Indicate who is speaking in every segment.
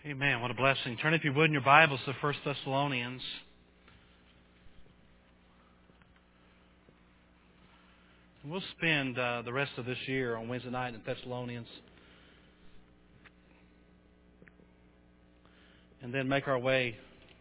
Speaker 1: Amen. What a blessing. Turn, if you would, in your Bibles to 1 Thessalonians. We'll spend the rest of this year on Wednesday night in Thessalonians. And then make our way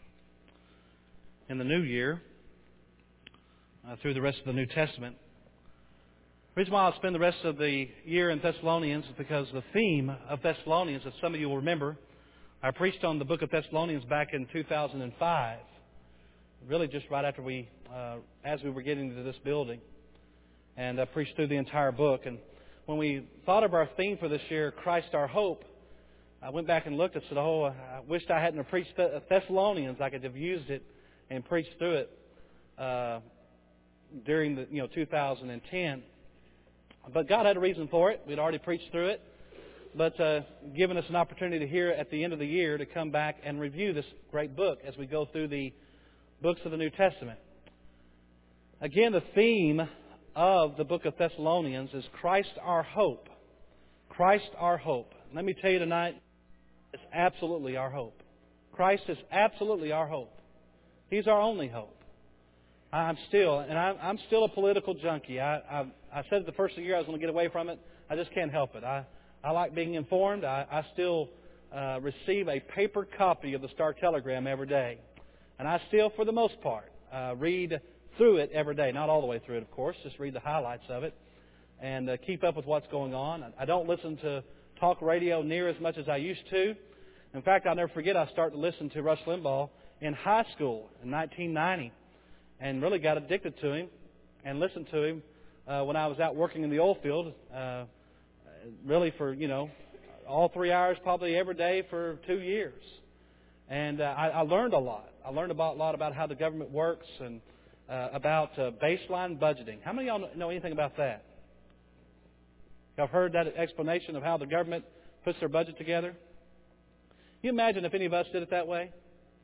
Speaker 1: in the new year through the rest of the New Testament. The reason why I'll spend the rest of the year in Thessalonians is because the theme of Thessalonians, as some of you will remember, I preached on the book of Thessalonians back in 2005, really just right after as we were getting into this building, and I preached through the entire book. And when we thought of our theme for this year, Christ our Hope, I went back and looked and said, I wished I hadn't preached Thessalonians. I could have used it and preached through it during the 2010. But God had a reason for it. We'd already preached through it. But given us an opportunity here at the end of the year to come back and review this great book as we go through the books of the New Testament. Again, the theme of the book of Thessalonians is Christ our hope. Christ our hope. Let me tell you tonight, it's absolutely our hope. Christ is absolutely our hope. He's our only hope. I'm still a political junkie. I said at the first of the year I was going to get away from it. I just can't help it. I like being informed. I still receive a paper copy of the Star-Telegram every day. And I still, for the most part, read through it every day. Not all the way through it, of course. Just read the highlights of it and keep up with what's going on. I don't listen to talk radio near as much as I used to. In fact, I'll never forget I started to listen to Rush Limbaugh in high school in 1990 and really got addicted to him and listened to him when I was out working in the oil field. Really for, all 3 hours probably every day for 2 years. And I learned a lot. I learned a lot about how the government works and about baseline budgeting. How many of y'all know anything about that? Y'all heard that explanation of how the government puts their budget together? Can you imagine if any of us did it that way?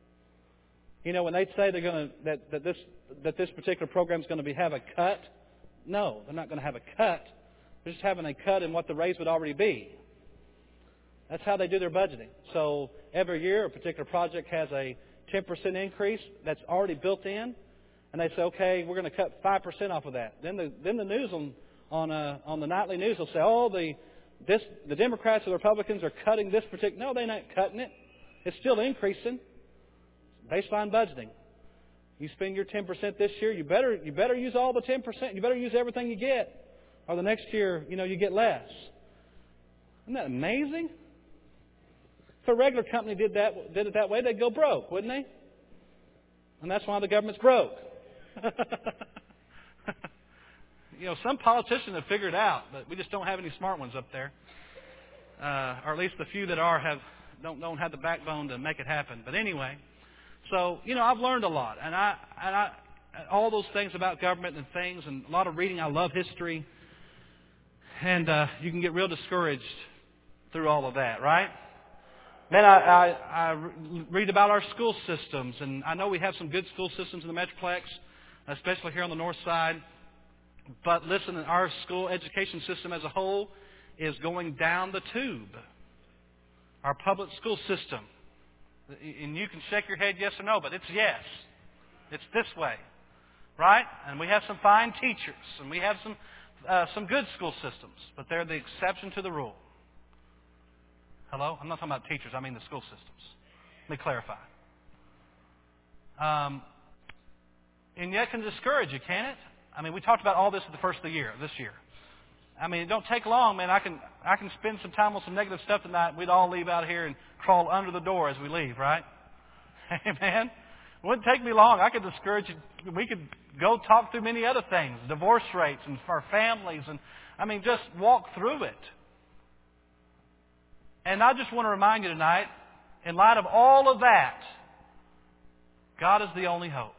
Speaker 1: When they say they're going to that this particular program is going to have a cut, no, they're not going to have a cut. They're just having a cut in what the raise would already be. That's how they do their budgeting. So every year, a particular project has a 10% increase that's already built in, and they say, okay, we're going to cut 5% off of that. Then the news on the nightly news will say, the Democrats or the Republicans are cutting this particular. No, they're not cutting it. It's still increasing. Baseline budgeting. You spend your 10% this year, you better use all the 10%. You better use everything you get. Or the next year, you get less. Isn't that amazing? If a regular company did it that way, they'd go broke, wouldn't they? And that's why the government's broke. Some politicians have figured it out, but we just don't have any smart ones up there. Or at least the few that don't have the backbone to make it happen. But anyway, so I've learned a lot, and I all those things about government and things, and a lot of reading. I love history. And you can get real discouraged through all of that, right? Then I read about our school systems, and I know we have some good school systems in the Metroplex, especially here on the north side. But listen, our school education system as a whole is going down the tube. Our public school system. And you can shake your head yes or no, but it's yes. It's this way, right? And we have some fine teachers, and we have some good school systems, but they're the exception to the rule. Hello? I'm not talking about teachers. I mean the school systems. Let me clarify. And yet it can discourage you, can it? I mean, we talked about all this at the first of the year, this year. I mean, it don't take long, man. I can spend some time on some negative stuff tonight. We'd all leave out here and crawl under the door as we leave, right? Amen? It wouldn't take me long. I could discourage you. We could go talk through many other things, divorce rates and for our families, and just walk through it. And I just want to remind you tonight, in light of all of that, God is the only hope.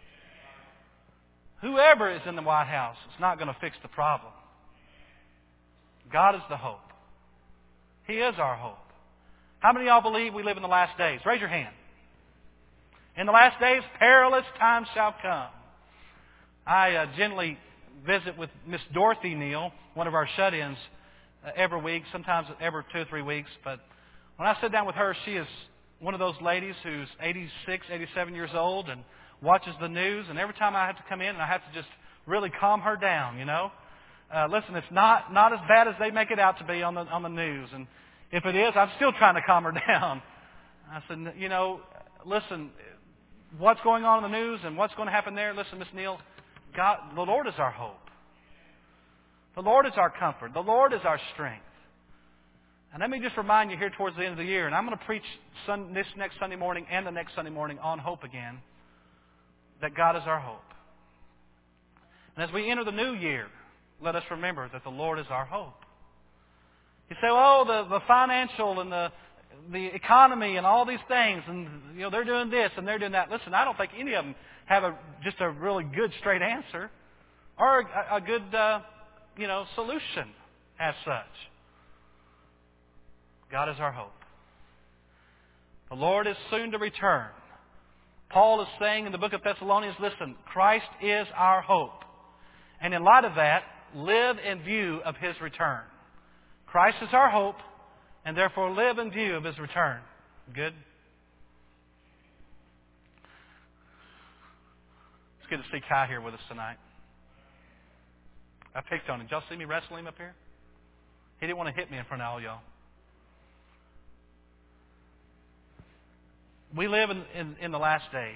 Speaker 1: Whoever is in the White House is not going to fix the problem. God is the hope. He is our hope. How many of y'all believe we live in the last days? Raise your hand. In the last days, perilous times shall come. I generally visit with Miss Dorothy Neal, one of our shut-ins, every week, sometimes every 2 or 3 weeks. But When I sit down with her, she is one of those ladies who's 86, 87 years old and watches the news. And every time I have to come in, and I have to just really calm her down, you know. Listen, it's not as bad as they make it out to be on the news. And if it is, I'm still trying to calm her down. I said, you know, listen, what's going on in the news and what's going to happen there? Listen, Miss Neal, God, the Lord is our hope. The Lord is our comfort. The Lord is our strength. And let me just remind you here towards the end of the year, and I'm going to preach this next Sunday morning and the next Sunday morning on hope again, that God is our hope. And as we enter the new year, let us remember that the Lord is our hope. You say, oh, the financial and the economy and all these things, and you know they're doing this and they're doing that. Listen, I don't think any of them have just a really good straight answer or a good solution as such. God is our hope. The Lord is soon to return. Paul is saying in the book of Thessalonians, listen, Christ is our hope. And in light of that, live in view of His return. Christ is our hope, and therefore live in view of His return. Good? It's good to see Kai here with us tonight. I picked on him. Did y'all see me wrestle him up here? He didn't want to hit me in front of all y'all. We live in the last days.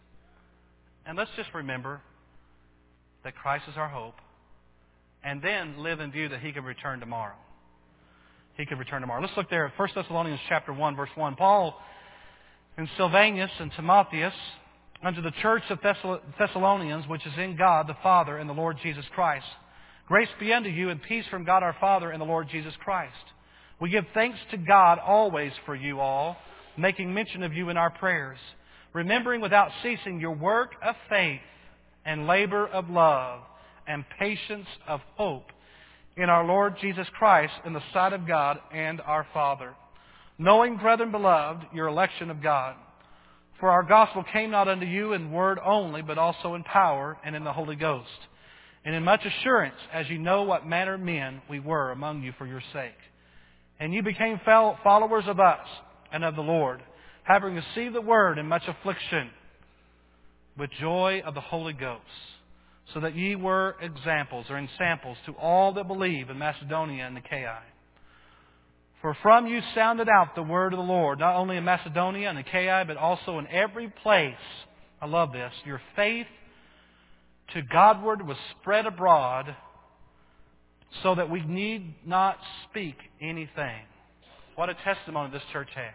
Speaker 1: And let's just remember that Christ is our hope. And then live in view that He can return tomorrow. He can return tomorrow. Let's look there at 1 Thessalonians chapter 1, verse 1. Paul and Silvanus and Timotheus unto the church of Thessalonians, which is in God the Father and the Lord Jesus Christ. Grace be unto you and peace from God our Father and the Lord Jesus Christ. We give thanks to God always for you all, making mention of you in our prayers, remembering without ceasing your work of faith and labor of love and patience of hope in our Lord Jesus Christ in the sight of God and our Father. Knowing, brethren beloved, your election of God. For our gospel came not unto you in word only, but also in power and in the Holy Ghost, and in much assurance, as you know what manner of men we were among you for your sake. And you became followers of us and of the Lord, having received the word in much affliction, with joy of the Holy Ghost, so that ye were examples or ensamples to all that believe in Macedonia and Achaia. For from you sounded out the word of the Lord, not only in Macedonia and Achaia, but also in every place. I love this. Your faith to Godward was spread abroad, so that we need not speak anything. What a testimony this church had.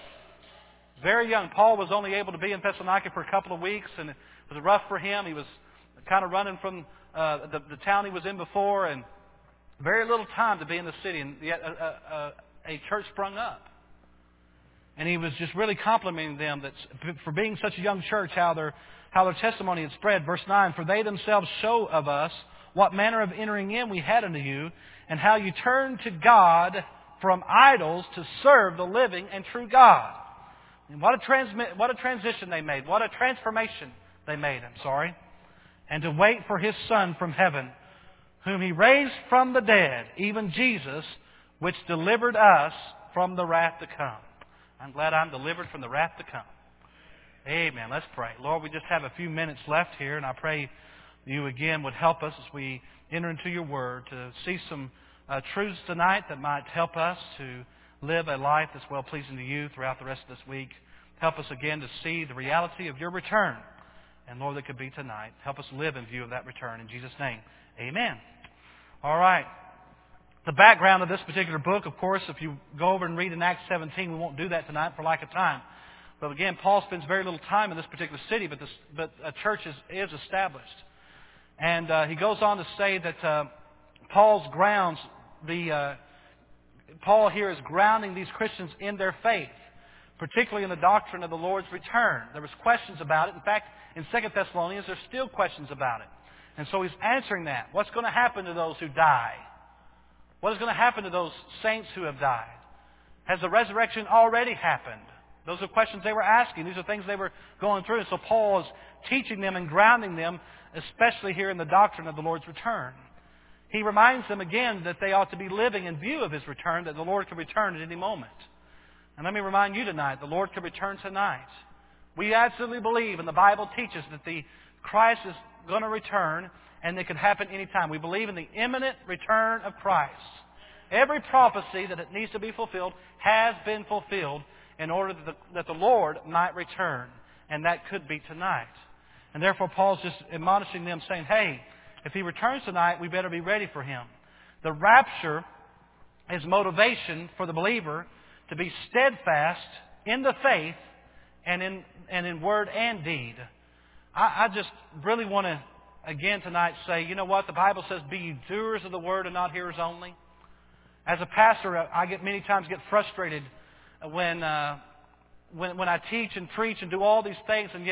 Speaker 1: Very young. Paul was only able to be in Thessalonica for a couple of weeks, and it was rough for him. He was kind of running from the town he was in before, and very little time to be in the city, and yet a church sprung up. And he was just really complimenting them that for being such a young church, how their testimony had spread. Verse 9, for they themselves show of us what manner of entering in we had unto you, and how you turned to God from idols to serve the living and true God. And what a transition they made. What a transformation they made, And to wait for His Son from heaven, whom He raised from the dead, even Jesus, which delivered us from the wrath to come. I'm glad I'm delivered from the wrath to come. Amen. Let's pray. Lord, we just have a few minutes left here, and I pray You again would help us as we enter into Your Word to see some truths tonight that might help us to live a life that's well-pleasing to You throughout the rest of this week. Help us again to see the reality of Your return. And Lord, that could be tonight. Help us live in view of that return. In Jesus' name, amen. All right. The background of this particular book, of course, if you go over and read in Acts 17, we won't do that tonight for lack of time. But again, Paul spends very little time in this particular city, but a church is established. And he goes on to say that Paul here is grounding these Christians in their faith, particularly in the doctrine of the Lord's return. There was questions about it. In fact, in 2 Thessalonians, there's still questions about it. And so he's answering that. What's going to happen to those who die? What is going to happen to those saints who have died? Has the resurrection already happened? Those are questions they were asking. These are things they were going through. And so Paul is teaching them and grounding them, especially here in the doctrine of the Lord's return. He reminds them again that they ought to be living in view of His return, that the Lord can return at any moment. And let me remind you tonight, the Lord could return tonight. We absolutely believe, and the Bible teaches, that the Christ is going to return, and it could happen anytime. We believe in the imminent return of Christ. Every prophecy that it needs to be fulfilled has been fulfilled in order that the Lord might return. And that could be tonight. And therefore Paul's just admonishing them, saying, hey, if He returns tonight, we better be ready for Him. The rapture is motivation for the believer to be steadfast in the faith and in word and deed. I just really want to, again tonight, say, you know what? The Bible says, be ye doers of the word and not hearers only. As a pastor, I many times get frustrated when I teach and preach and do all these things and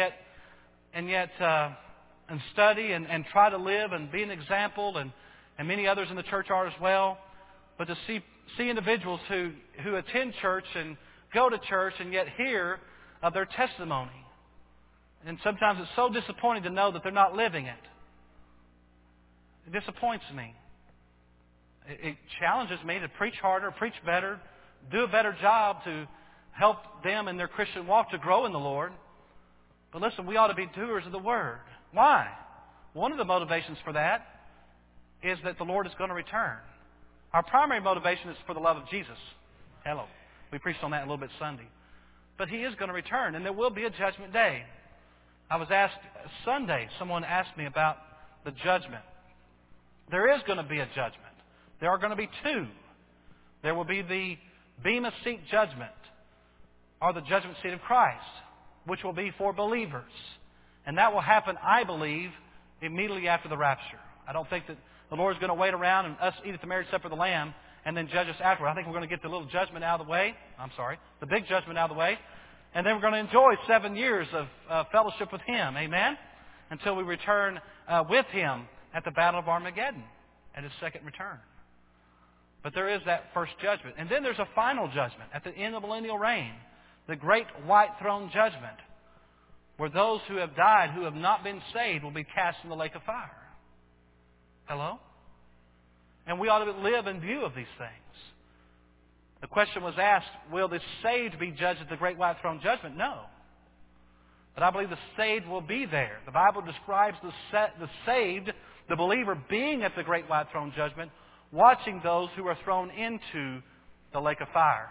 Speaker 1: study and try to live and be an example, and many others in the church are as well. But to see individuals who attend church and go to church and yet hear of their testimony. And sometimes it's so disappointing to know that they're not living it. It disappoints me. It challenges me to preach harder, preach better, do a better job to help them in their Christian walk to grow in the Lord. But listen, we ought to be doers of the Word. Why? One of the motivations for that is that the Lord is going to return. Our primary motivation is for the love of Jesus. Hello. We preached on that a little bit Sunday. But He is going to return, and there will be a judgment day. I was asked Sunday, someone asked me about the judgment. There is going to be a judgment. There are going to be two. There will be the Bema Seat judgment, or the judgment seat of Christ, which will be for believers. And that will happen, I believe, immediately after the rapture. I don't think that the Lord is going to wait around and us eat at the marriage supper of the Lamb and then judge us afterward. I think we're going to get the little judgment out of the way. The big judgment out of the way. And then we're going to enjoy 7 years of fellowship with Him. Amen? Until we return with Him at the Battle of Armageddon at His second return. But there is that first judgment. And then there's a final judgment at the end of the millennial reign. The great white throne judgment. Where those who have died, who have not been saved, will be cast in the lake of fire. Hello? And we ought to live in view of these things. The question was asked, will the saved be judged at the great white throne judgment? No. But I believe the saved will be there. The Bible describes the saved, the believer, being at the great white throne judgment, watching those who are thrown into the lake of fire.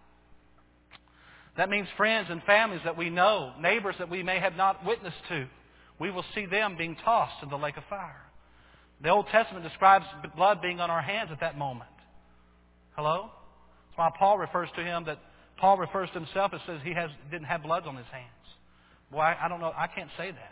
Speaker 1: That means friends and families that we know, neighbors that we may have not witnessed to, we will see them being tossed in the lake of fire. The Old Testament describes blood being on our hands at that moment. Hello? That's why Paul refers to himself and says he didn't have blood on his hands. Boy, I don't know. I can't say that.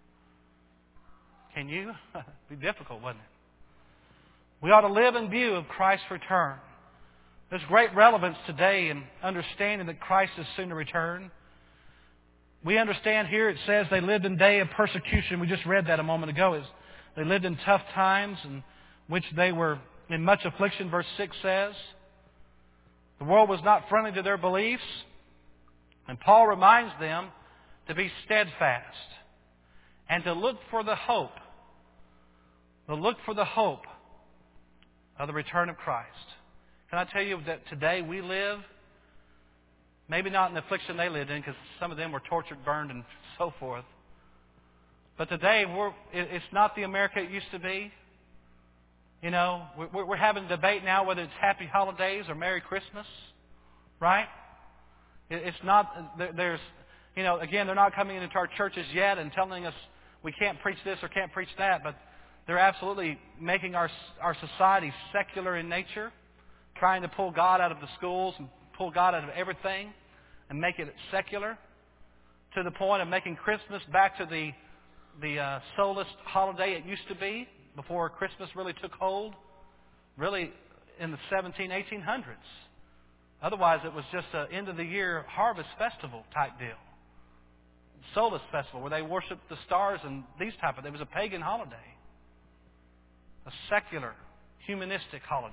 Speaker 1: Can you? It'd be difficult, wouldn't it? We ought to live in view of Christ's return. There's great relevance today in understanding that Christ is soon to return. We understand here it says they lived in day of persecution. We just read that a moment ago. They lived in tough times in which they were in much affliction, verse 6 says. The world was not friendly to their beliefs. And Paul reminds them to be steadfast and to look for the hope. To look for the hope of the return of Christ. Can I tell you that today we live, maybe not in the affliction they lived in, because some of them were tortured, burned, and so forth. But today, it's not the America it used to be. You know, we're having a debate now whether it's Happy Holidays or Merry Christmas, right? It's not, there's, you know, again, they're not coming into our churches yet and telling us we can't preach this or can't preach that, but they're absolutely making our society secular in nature, trying to pull God out of the schools and pull God out of everything and make it secular, to the point of making Christmas back to the soulless holiday it used to be before Christmas really took hold, really in the 1800s. Otherwise, it was just an end-of-the-year harvest festival type deal. Soulless festival where they worshiped the stars and these type of things. It was a pagan holiday. A secular, humanistic holiday.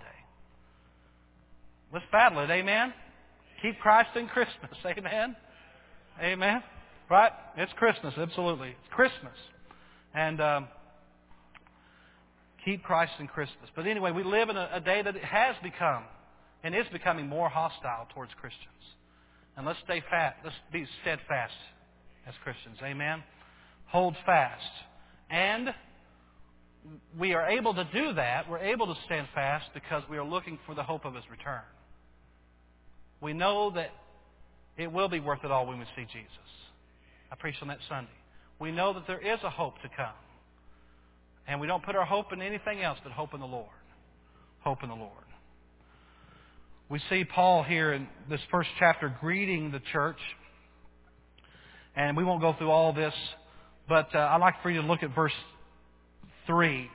Speaker 1: Let's battle it, amen? Keep Christ in Christmas, amen? Amen? Right? It's Christmas, absolutely. It's Christmas. And keep Christ in Christmas. But anyway, we live in a day that has become and is becoming more hostile towards Christians. And let's stay fast. Let's be steadfast as Christians. Amen? Hold fast. And we are able to do that. We're able to stand fast because we are looking for the hope of His return. We know that it will be worth it all when we see Jesus. I preached on that Sunday. We know that there is a hope to come. And we don't put our hope in anything else but hope in the Lord. Hope in the Lord. We see Paul here in this first chapter greeting the church. And we won't go through all this, but I'd like for you to look at verse 3.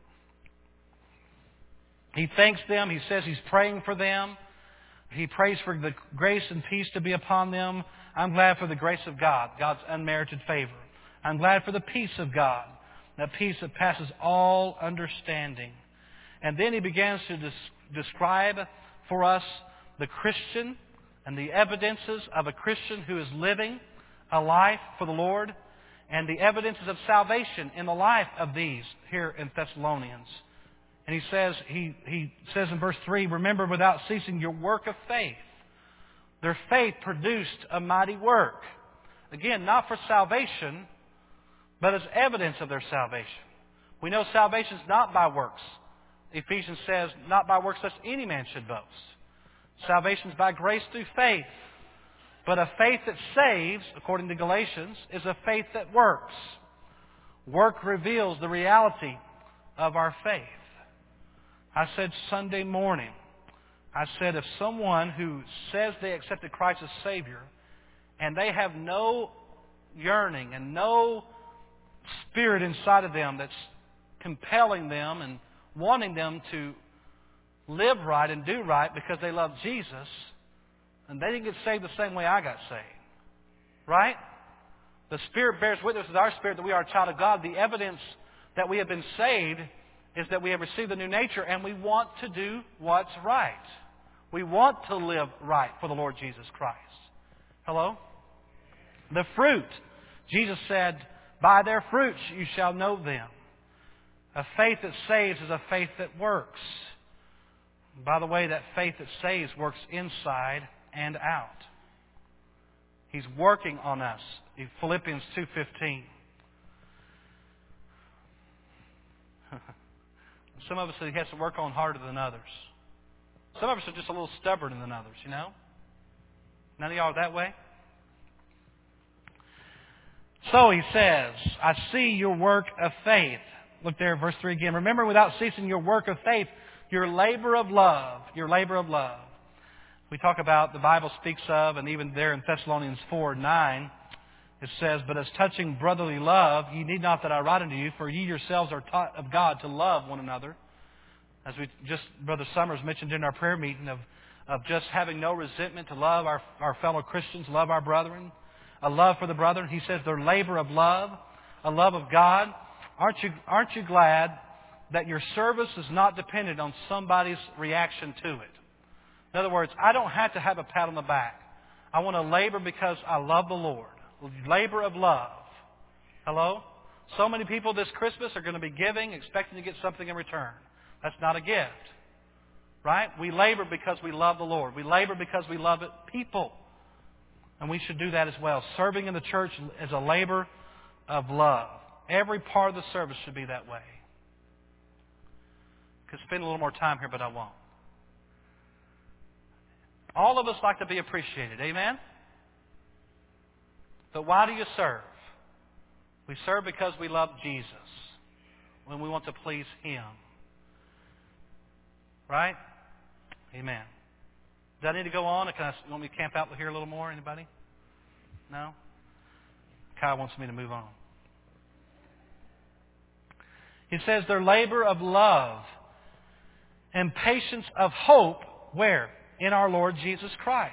Speaker 1: He thanks them. He says he's praying for them. He prays for the grace and peace to be upon them. I'm glad for the grace of God, God's unmerited favor. I'm glad for the peace of God, that peace that passes all understanding. And then he begins to describe for us the Christian and the evidences of a Christian who is living a life for the Lord, and the evidences of salvation in the life of these here in Thessalonians. And he says in verse 3, remember without ceasing your work of faith. Their faith produced a mighty work. Again, not for salvation, but as evidence of their salvation. We know salvation is not by works. Ephesians says, not by works lest any man should boast. Salvation is by grace through faith. But a faith that saves, according to Galatians, is a faith that works. Work reveals the reality of our faith. I said Sunday morning, if someone who says they accepted Christ as Savior, and they have no yearning and no spirit inside of them that's compelling them and wanting them to live right and do right because they love Jesus, and they didn't get saved the same way I got saved. Right? The Spirit bears witness with our spirit that we are a child of God. The evidence that we have been saved is that we have received the new nature and we want to do what's right. We want to live right for the Lord Jesus Christ. Hello? The fruit. Jesus said, by their fruits you shall know them. A faith that saves is a faith that works. By the way, that faith that saves works inside and out. He's working on us. In Philippians 2:15. Some of us He has to work on harder than others. Some of us are just a little stubborner than others, you know? None of y'all are that way? So he says, I see your work of faith. Look there, verse 3 again. Remember without ceasing your work of faith, your labor of love. Your labor of love. We talk about, the Bible speaks of, and even there in Thessalonians 4:9, it says, but as touching brotherly love, ye need not that I write unto you, for ye yourselves are taught of God to love one another. As Brother Summers mentioned in our prayer meeting, of just having no resentment, to love our fellow Christians, love our brethren, a love for the brethren. He says their labor of love, a love of God. Aren't you glad that your service is not dependent on somebody's reaction to it? In other words, I don't have to have a pat on the back. I want to labor because I love the Lord. Labor of love. Hello? So many people this Christmas are going to be giving, expecting to get something in return. That's not a gift. Right? We labor because we love the Lord. We labor because we love people. And we should do that as well. Serving in the church is a labor of love. Every part of the service should be that way. Could spend a little more time here, but I won't. All of us like to be appreciated. Amen? But why do you serve? We serve because we love Jesus. When we want to please Him. Right? Amen. Do I need to go on? Or you want me to camp out here a little more? Anybody? No? Kyle wants me to move on. He says their labor of love and patience of hope, where? In our Lord Jesus Christ.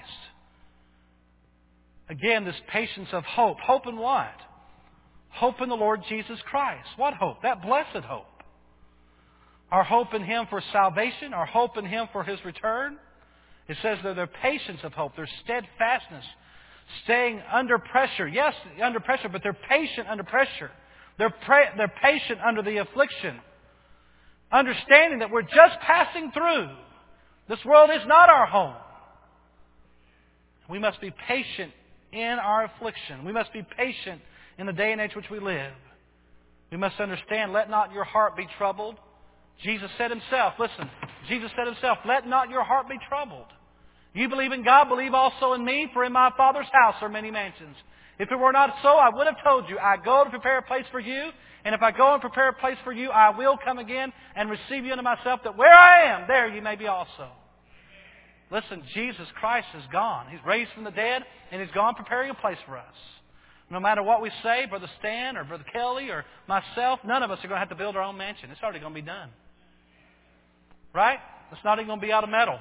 Speaker 1: Again, this patience of hope. Hope in what? Hope in the Lord Jesus Christ. What hope? That blessed hope. Our hope in Him for salvation. Our hope in Him for His return. It says that their patience of hope, their steadfastness, staying under pressure. Yes, under pressure, but they're patient under pressure. They're patient under the affliction. Understanding that we're just passing through. This world is not our home. We must be patient in our affliction. We must be patient in the day and age which we live. We must understand, let not your heart be troubled. Jesus said Himself, listen, Jesus said Himself, let not your heart be troubled. You believe in God, believe also in me, for in my Father's house are many mansions. If it were not so, I would have told you, I go to prepare a place for you, and if I go and prepare a place for you, I will come again and receive you unto myself, that where I am, there you may be also. Listen, Jesus Christ is gone. He's raised from the dead, and He's gone preparing a place for us. No matter what we say, Brother Stan or Brother Kelly or myself, none of us are going to have to build our own mansion. It's already going to be done. Right? It's not even going to be out of metal.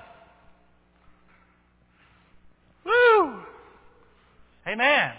Speaker 1: Woo! Amen.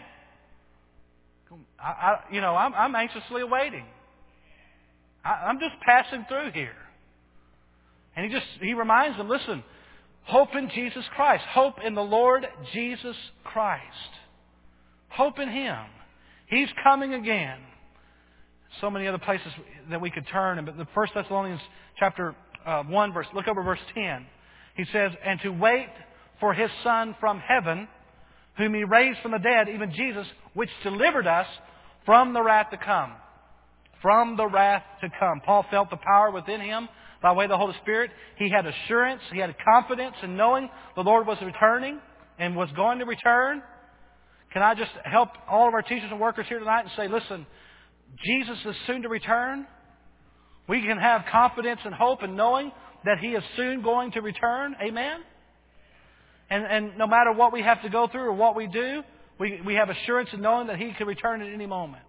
Speaker 1: I'm anxiously awaiting. I'm just passing through here. And He reminds them, listen, hope in Jesus Christ. Hope in the Lord Jesus Christ. Hope in Him. He's coming again. So many other places that we could turn. But the 1 Thessalonians chapter 1 verse, look over verse 10. He says, and to wait for His Son from heaven, whom He raised from the dead, even Jesus, which delivered us from the wrath to come. From the wrath to come. Paul felt the power within him by way of the Holy Spirit. He had assurance. He had confidence in knowing the Lord was returning and was going to return. Can I just help all of our teachers and workers here tonight and say, listen, Jesus is soon to return. We can have confidence and hope in knowing that He is soon going to return. Amen? And no matter what we have to go through or what we do, we have assurance in knowing that He can return at any moment.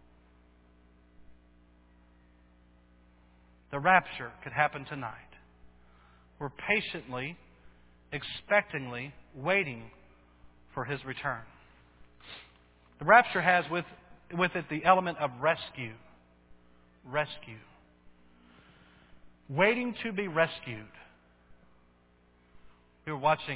Speaker 1: The rapture could happen tonight. We're patiently, expectingly waiting for His return. The rapture has with it the element of rescue. Rescue. Waiting to be rescued. We were watching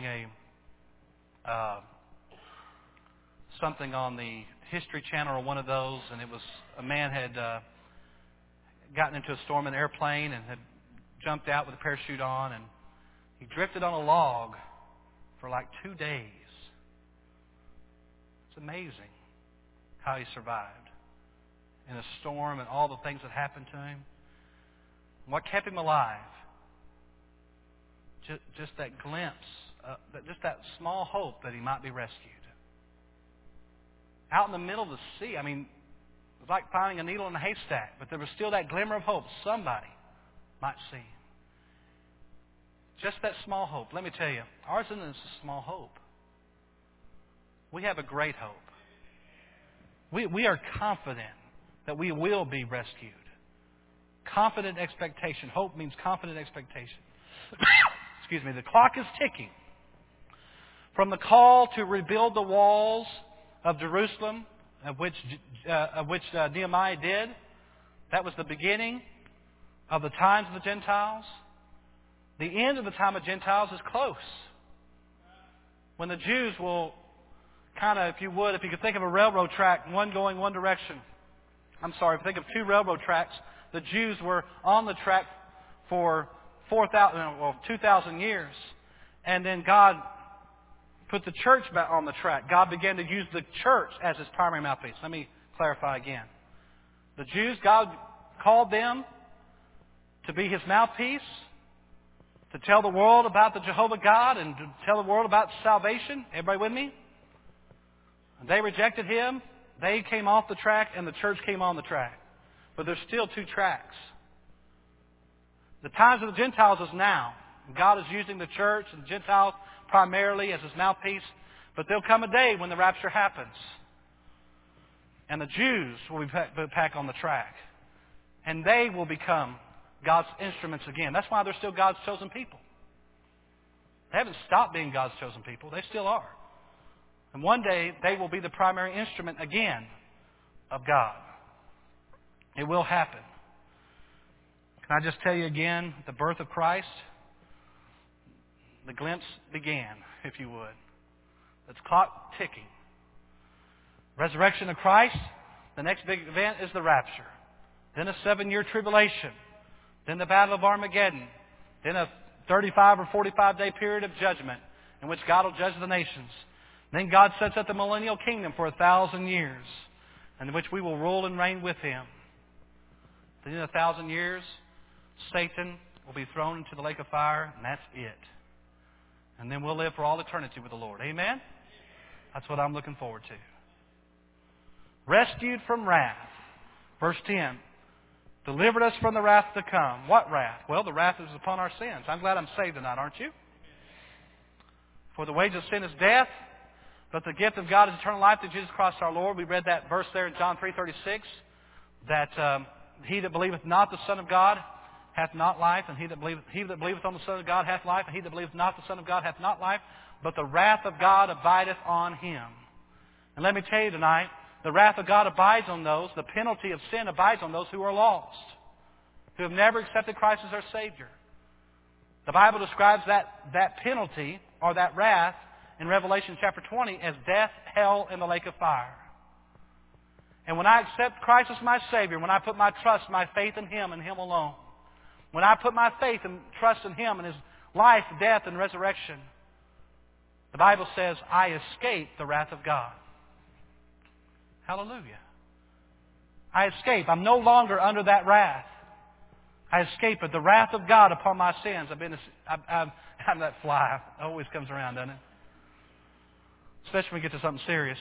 Speaker 1: something on the History Channel or one of those, and it was a man had gotten into a storm in an airplane and had jumped out with a parachute on, and he drifted on a log for like 2 days. It's amazing how he survived in a storm and all the things that happened to him. And what kept him alive? Just that glimpse, just that small hope that he might be rescued. Out in the middle of the sea, I mean, it was like finding a needle in a haystack, but there was still that glimmer of hope. Somebody might see him. Just that small hope. Let me tell you, ours isn't a small hope. We have a great hope. We are confident that we will be rescued. Confident expectation. Hope means confident expectation. Excuse me. The clock is ticking. From the call to rebuild the walls of Jerusalem, of which Nehemiah did, that was the beginning of the times of the Gentiles. The end of the time of Gentiles is close. When the Jews will kind of, if you could think of a railroad track, one going one direction. I'm sorry, if you think of two railroad tracks, the Jews were on the track for 2,000 years. And then God put the church back on the track. God began to use the church as His primary mouthpiece. Let me clarify again. The Jews, God called them to be His mouthpiece, to tell the world about the Jehovah God and to tell the world about salvation. Everybody with me? They rejected Him. They came off the track and the church came on the track. But there's still two tracks. The times of the Gentiles is now. God is using the church and the Gentiles primarily as His mouthpiece. But there'll come a day when the rapture happens. And the Jews will be back on the track. And they will become God's instruments again. That's why they're still God's chosen people. They haven't stopped being God's chosen people. They still are. And one day they will be the primary instrument again of God. It will happen. Can I just tell you again, the birth of Christ, the glimpse began, if you would. It's clock ticking. Resurrection of Christ, the next big event is the rapture. Then a 7-year tribulation. Then the Battle of Armageddon. Then a 35 or 45 day period of judgment in which God will judge the nations. Then God sets up the millennial kingdom for 1,000 years, in which we will rule and reign with Him. At the end of 1,000 years, Satan will be thrown into the lake of fire, and that's it. And then we'll live for all eternity with the Lord. Amen? That's what I'm looking forward to. Rescued from wrath. Verse 10. Delivered us from the wrath to come. What wrath? Well, the wrath is upon our sins. I'm glad I'm saved tonight, aren't you? For the wages of sin is death, but the gift of God is eternal life through Jesus Christ our Lord. We read that verse there in John 3:36, that he that believeth not the Son of God hath not life, and he that believeth on the Son of God hath life, and he that believeth not the Son of God hath not life, but the wrath of God abideth on him. And let me tell you tonight, the wrath of God abides on those, the penalty of sin abides on those who are lost, who have never accepted Christ as their Savior. The Bible describes that penalty, or that wrath, in Revelation chapter 20 as death, hell, and the lake of fire. And when I accept Christ as my Savior, when I put my trust, my faith in Him and Him alone, when I put my faith and trust in Him and His life, death, and resurrection, the Bible says, I escape the wrath of God. Hallelujah. I escape. I'm no longer under that wrath. I escape it. The wrath of God upon my sins. I'm that fly. It always comes around, doesn't it? Especially when we get to something serious.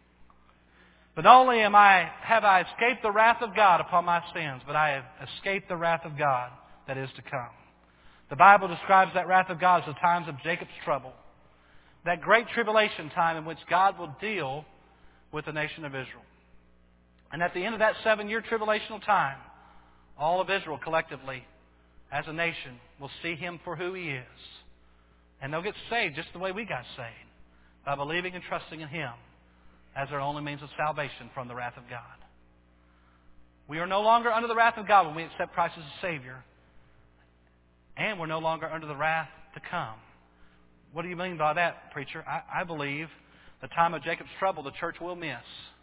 Speaker 1: But not only have I escaped the wrath of God upon my sins, but I have escaped the wrath of God that is to come. The Bible describes that wrath of God as the times of Jacob's trouble. That great tribulation time in which God will deal with the nation of Israel. And at the end of that 7-year tribulational time, all of Israel collectively, as a nation, will see Him for who He is. And they'll get saved just the way we got saved, by believing and trusting in Him as their only means of salvation from the wrath of God. We are no longer under the wrath of God when we accept Christ as a Savior. And we're no longer under the wrath to come. What do you mean by that, preacher? I believe the time of Jacob's trouble the church will miss.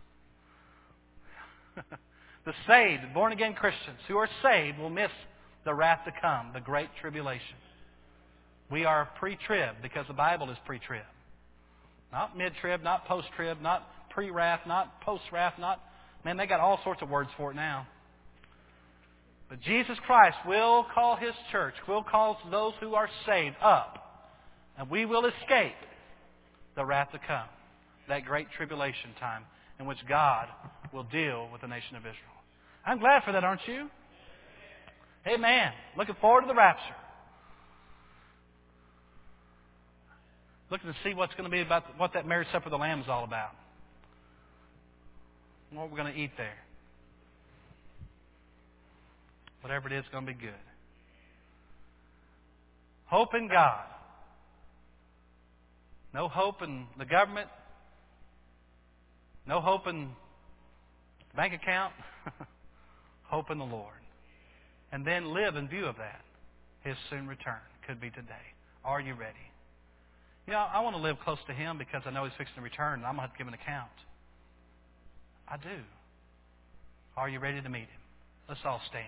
Speaker 1: The saved, born-again Christians who are saved will miss the wrath to come, the great tribulation. We are pre-trib because the Bible is pre-trib. Not mid-trib, not post-trib, not pre-wrath, not post-wrath, man, they got all sorts of words for it now. But Jesus Christ will call His church, will call those who are saved up, and we will escape the wrath to come, that great tribulation time in which God will deal with the nation of Israel. I'm glad for that, aren't you? Amen. Looking forward to the rapture. Looking to see what's going to be about, what that marriage supper of the Lamb is all about. What we're going to eat there. Whatever it is, it's going to be good. Hope in God. No hope in the government. No hope in the bank account. Hope in the Lord. And then live in view of that. His soon return could be today. Are you ready? You know, I want to live close to Him because I know He's fixing to return and I'm going to have to give an account. I do. Are you ready to meet Him? Let's all stand.